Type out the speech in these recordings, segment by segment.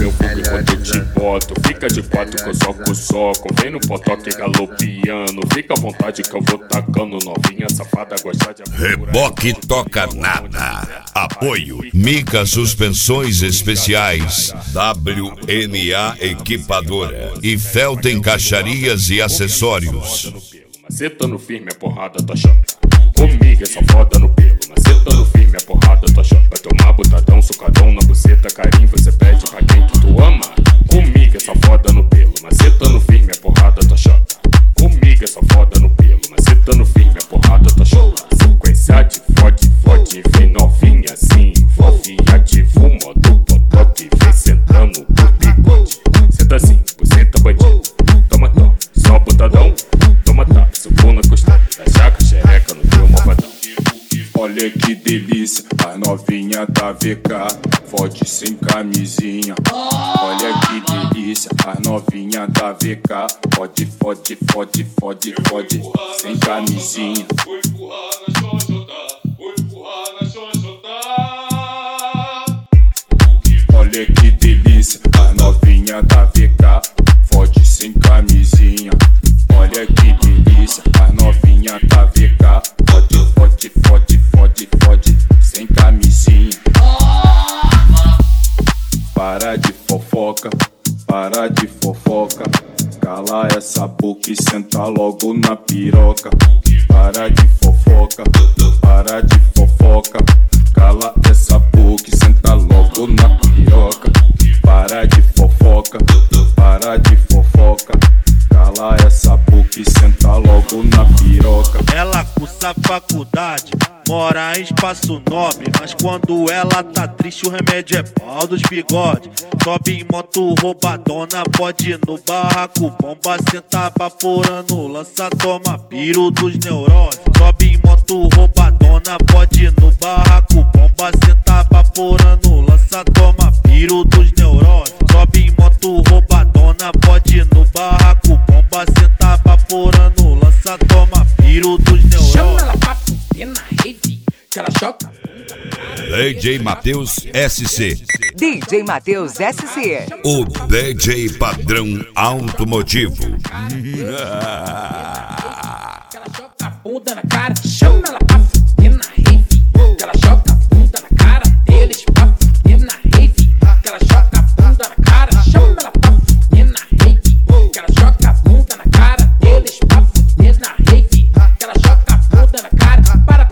meu fogo quando eu te boto. Fica de quatro que eu soco. Vem no potoque galopiano. Fica à vontade que eu vou tacando. Novinha safada, gosta de Reboque Toca Nada. Apoio Mica Suspensões Especiais, WNA Equipadora e Felten Caixarias e Acessórios. Macetando firme a porrada, tua chota. Comigo é só foda no pelo. Macetando firme a porrada, tua chota. Vai tomar botadão, sucadão na buceta. Carinho você pede pra quem que tu ama. Comigo é só foda no pelo. Macetando firme a porrada, tua chota. Comigo é só foda no pelo. Macetando firme a porrada, tua chota. Sequência de fode, vem novinha assim. Envolve ativo, modo potoque. Vem sentando pro bigode. Senta assim, buceta bandido. Toma tão, só botadão. Toma tapa, subo na costada. Da jaca, xereca no teu malvadão. Olha que delícia, a novinha da VK, fode sem camisinha. Olha que delícia, a novinha da VK, fode sem camisinha. Vou empurrar na xoxota, vou empurrar na xoxota. Olha que delícia, a novinha da VK, fode sem camisinha. Olha que delícia, a novinha da VK, fode sem camisinha. Para de fofoca, cala essa boca e senta logo na piroca. Para de fofoca, cala essa boca e senta logo na piroca. Para de fofoca, cala essa boca e senta logo na piroca. Ela cursa faculdade, mora em Espaço Nobre, mas quando ela tá triste o remédio é pau dos bigode. Sobe em moto roubadona, pode ir no barraco, bomba senta baforando, lança toma piro dos neurônios. Sobe em moto roubadona, pode ir no barraco, bomba senta baforando, lança toma piro dos neurônios. Sobe em moto roubadona, pode ir no barraco, bomba senta baforando, lança toma piro dos neurônios. Chama ela pra fuder na rede, que ela choca. DJ Matheus SC. DJ Matheus SC. O DJ padrão automotivo. Que ela choca a bunda na cara. Chama ela pra fuder na rede, que ela choca a bunda na cara deles. Pra fuder na rede, que ela choca a bunda na cara. Chama ela pra fuder na rede, que ela choca a bunda na cara deles. Pra fuder na rede, que ela choca a bunda na cara.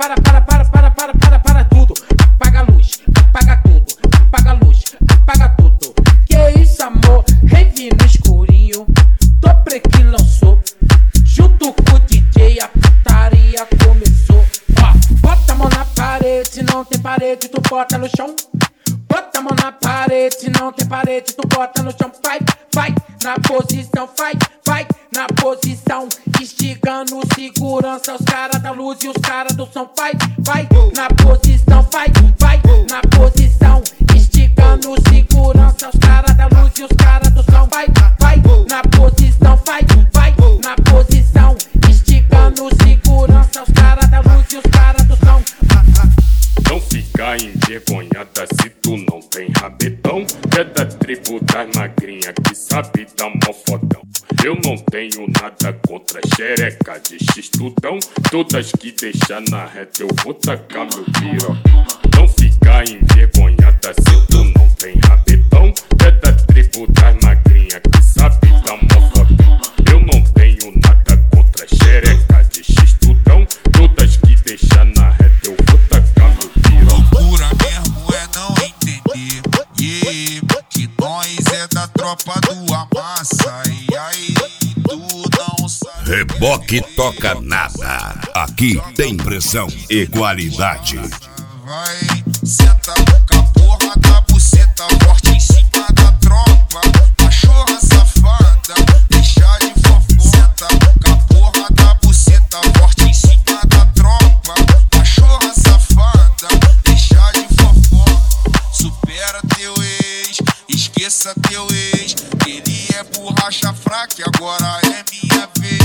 Para tudo. Apaga a luz, apaga tudo. Apaga a luz, apaga tudo. Que isso, amor? Rave no escurinho. Dobre que lançou. Junto com o DJ, a putaria começou. Ó, bota a mão na parede, se não tem parede, tu bota no chão. Bota a mão na parede, se não tem parede, tu bota no chão. Vai, na posição, vai, na posição. Instigando segurança, os caras da luz e os caras do som. Vai, na posição, vai, na posição. Instigando segurança, os caras da luz e os caras do som. Vai, na posição, vai, na posição. Instigando segurança, os caras da luz e os caras do som. Não fica envergonhada se tu não tem rabetão. É da tribo das magrinhas que sabe dar mó fodão. Eu não tenho nada contra xereca de x-tudão. Todas que deixar na reta eu vou tacar meu piroca. Não fica envergonhada se tu não tem rabetão. É da tribo das magrinhas que sabe dar mó fodão. Eu não tenho nada contra xereca de x-tudão. Todas que deixar na reta eu vou tacar meu piroca. Loucura mesmo é não entender, que nós é da tropa do Amassa. E aí tu não sabe. Reboque Toca Nada. Aqui tem pressão e qualidade. Vai, senta com a porra da buceta forte em cima da tropa. Cachorra safada, deixa de fofoca. Senta com a porra da buceta forte em cima da tropa. Cachorra safada, deixa de fofoca. Supera teu ex, esqueça teu ex. Ele é borracha fraca, agora é minha vez.